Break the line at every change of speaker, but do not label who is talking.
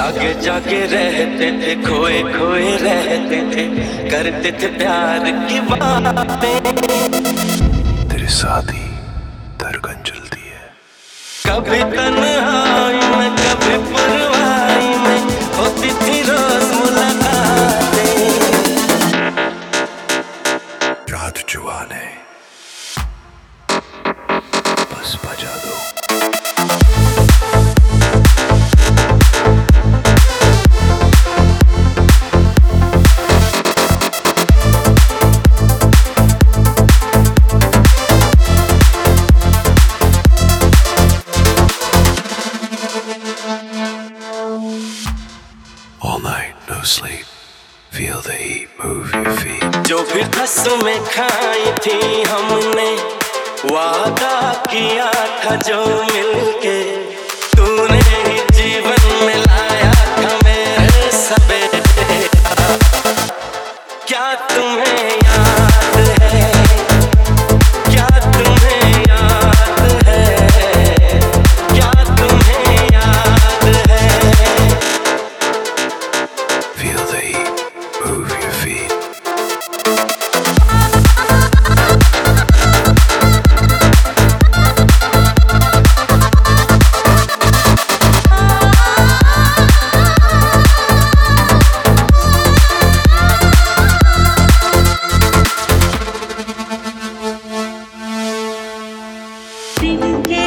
जागे जागे रहते थे, खोए खोए रहते थे, करते थे प्यार की बातें।
तेरे साथ ही धड़कन चलती है।
कभी तन्हाई में कभी परवाई में होती थी रोज मुलाकातें।
रात जुबान है, बस बजा दो। All night, no sleep. Feel the heat move your feet.
जो भी कसमें खाई थी हमने, वादा किया था जो मिलके, तूने ही जीवन में लाया था मेरे सवेरे। क्या तुम्हें याद है, क्या तुम्हें याद है, क्या तुम्हें याद है?
Feel the heat move your feet.
दिन के